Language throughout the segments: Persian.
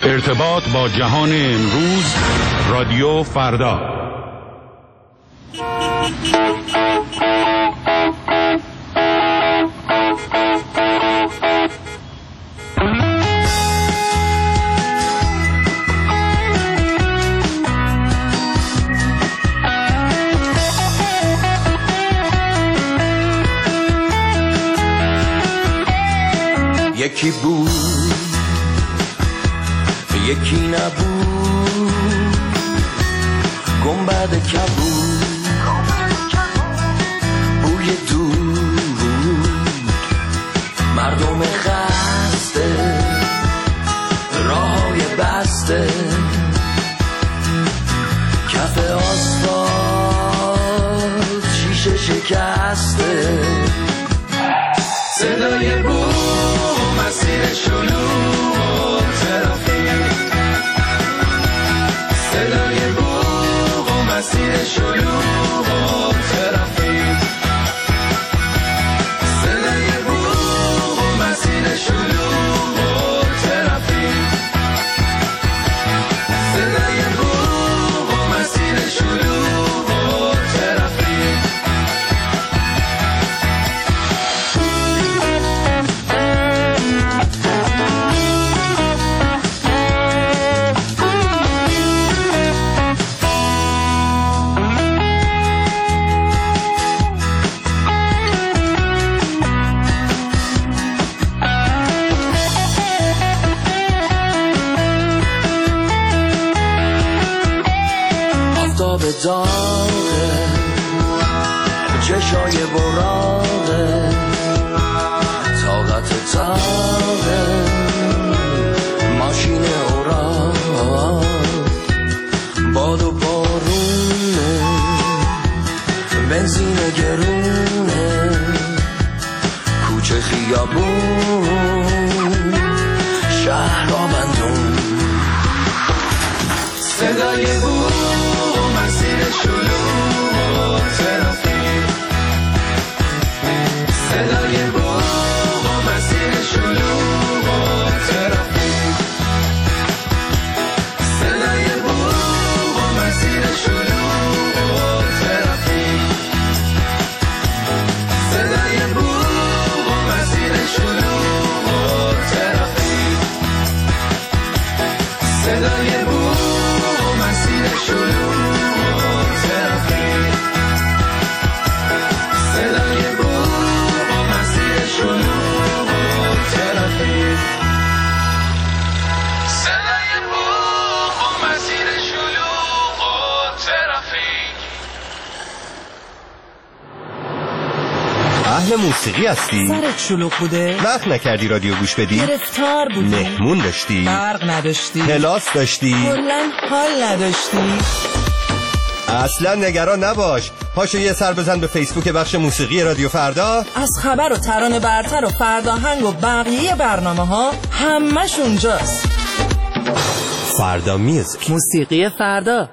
ارتباط با جهان امروز، رادیو فردا. یکی بود یکی نبود، گنبد کبود، بوی دود، مردم خسته، راههای بسته، کف آسفالت شیشه شکسته، صدای بوم، مسیر شلوغ و ترافیک، صدای بوم و مسیر شلوغ و ترافیک، صدای بوم و مسیر شلوغ و ترافیک، صدای بوم و مسیر شلوغ و ترافیک. داغه چشای براغه، طاقت تاغه، ماشین اوراق، باد و بارونه، بنزین گرونه، کوچه خیابون، شهر آبندون، صدای بود، مسیر شلوغ و ترافیک، صدای بوق و مسیر شلوغ و ترافیک، صدای بوق و مسیر شلوغ و ترافیک، صدای بوق و مسیر شلوغ و ترافیک، صدای بوق و مسیر شلوغ اهل موسیقی هستی؟ سرت شلوغ بوده؟ وقت نکردی رادیو گوش بدی؟ گرفتار بودی؟ مهمون داشتی؟ برق نداشتی؟ کلاس داشتی؟ کلاً حال نداشتی؟ اصلا نگران نباش، پاشو یه سر بزن به فیسبوک بخش موسیقی رادیو فردا. از خبر و ترانه برتر و فرداهنگ و بقیه برنامه ها همش اونجاست. فردا میوزیک، موسیقی فردا.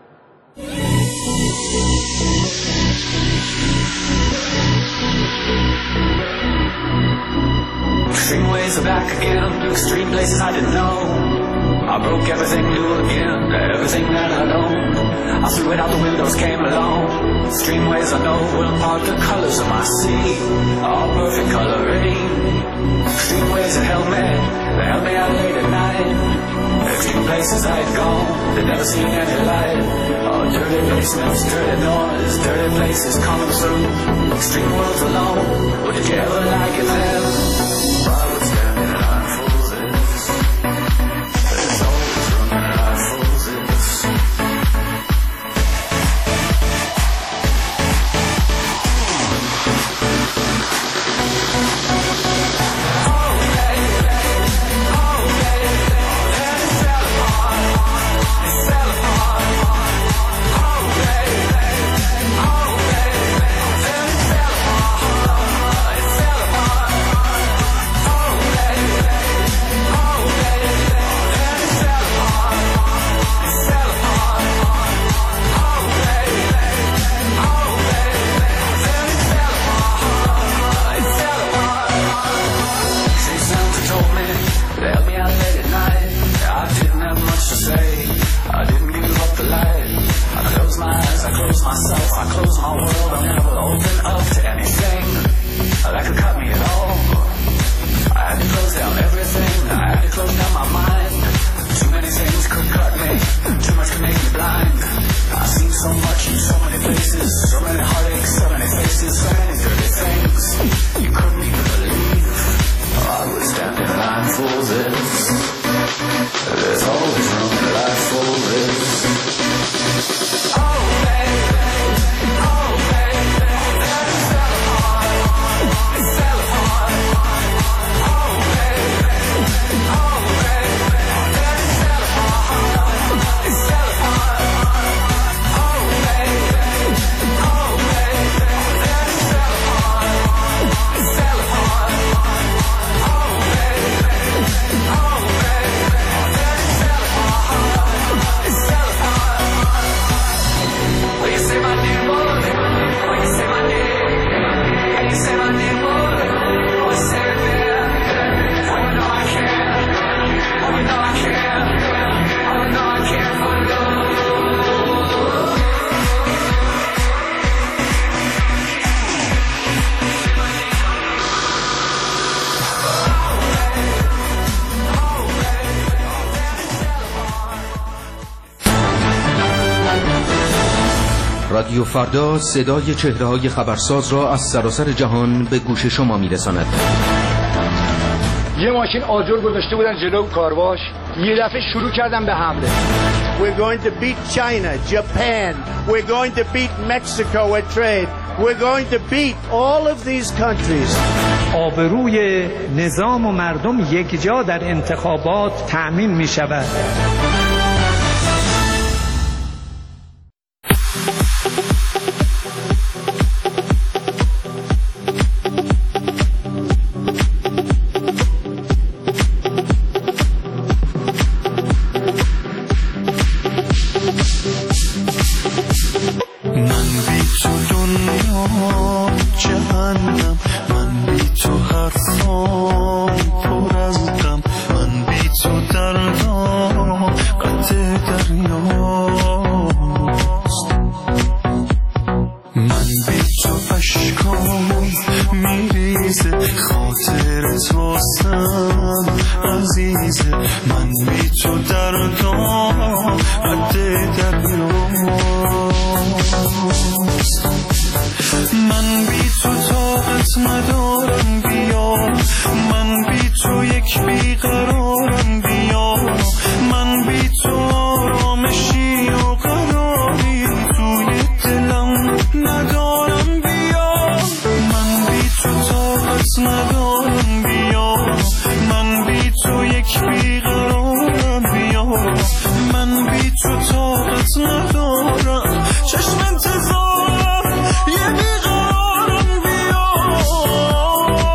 Extreme ways are back again, extreme places I didn't know. I broke everything new again, everything that I owned. I threw it out the windows, came along. Extreme ways I know will impart the colors of my sea, all perfect coloring. Extreme ways that held me out late at night. Extreme places I had gone, they'd never seen any light. Oh, dirty basements, dirty noise, dirty places coming through. Extreme worlds alone, what did you ever like it then? I would stand in line for this. There's always room in line for this. closing down my mind. Too many things could cut me, too much could make me blind. I've seen so much in so many places, so many heartaches, so many faces, so many dirty things you couldn't even believe. I would stand in line for this. There's always room in life for this. Oh baby, oh baby, let's sell apart, sell apart. Oh baby, oh baby, let's sell apart, sell apart. Oh baby, oh baby, let's sell apart, sell apart. Oh baby, oh baby, let's sell apart, sell apart. Will you say my name, boy? Will you say my name? Can you say my name, boy? Will you say it there? Oh, you know I can. Oh, you know I can. Oh, you know I can for love. رادیو فردا صدای چهره‌های خبرساز را از سراسر جهان به گوش شما می‌رساند. یه ماشین آجر گذاشته بودن جلو کارواش، یه دفعه شروع کردن به حمله. We're going to beat China, Japan. We're going to beat Mexico at trade. We're going to beat all of these countries. آبروی نظام و مردم یک جا در انتخابات تأمین می شود. چشم انتظار یه بیقرارم بیا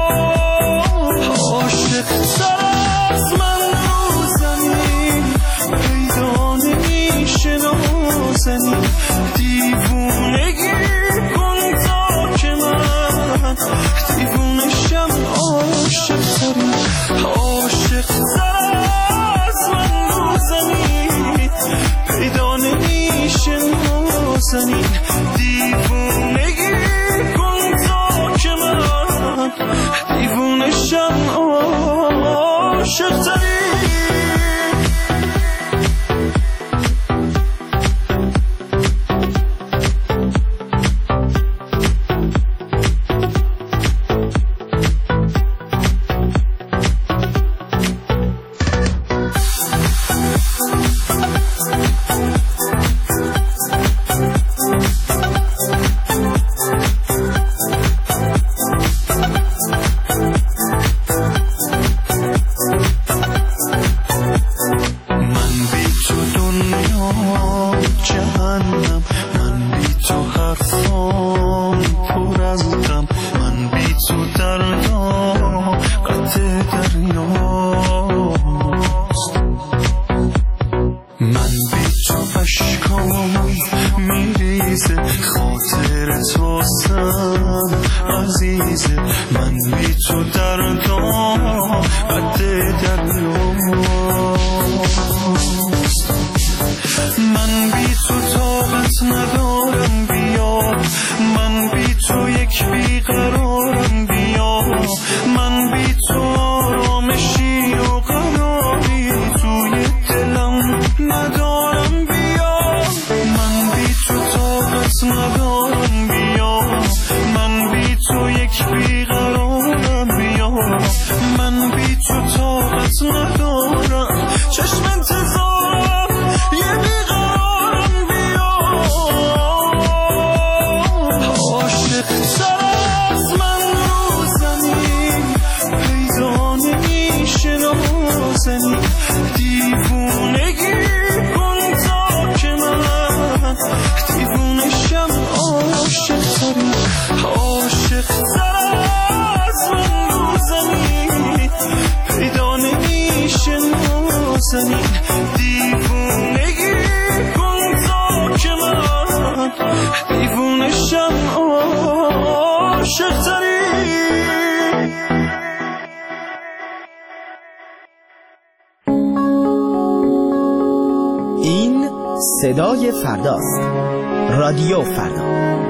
نازنین دیوونگی کن تا که من دیوونشم عاشق‌تری. این صدای فرداست. رادیو فردا.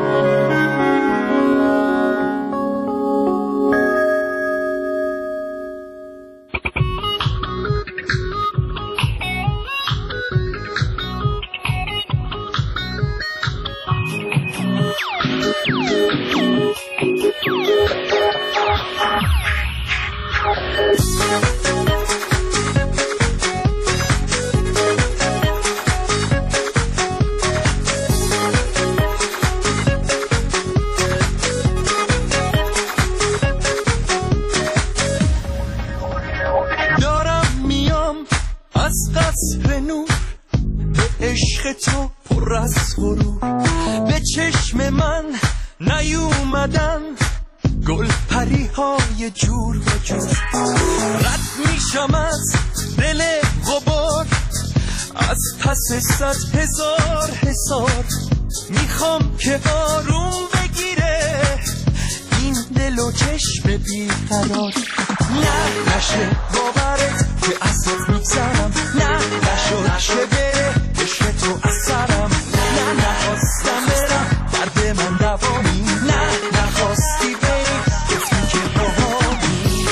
هزار میخوام که آروم بگیره این دل و چشم بیقرار. نه نشه باورت که ازت میگذرم، نه نشه بره عشق تو اثرم، نه نخواستم برم درد من دوامی، نه نخواستی بری گفتی که باهامی.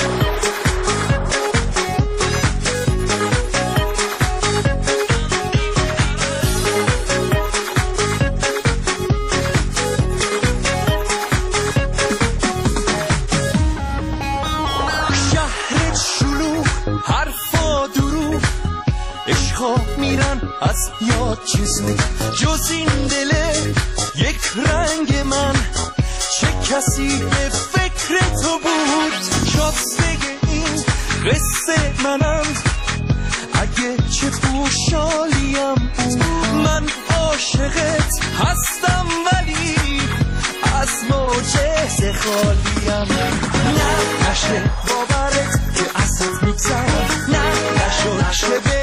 از یاد چیزی جز این دله یک رنگ من، چه کسی به فکر تو بود شازده این قصه منم. اگه چه خوشحالیم من عاشقت هستم ولی از معجزه خالیم. نه نشه باورت که ازت میگذرم، نه نشه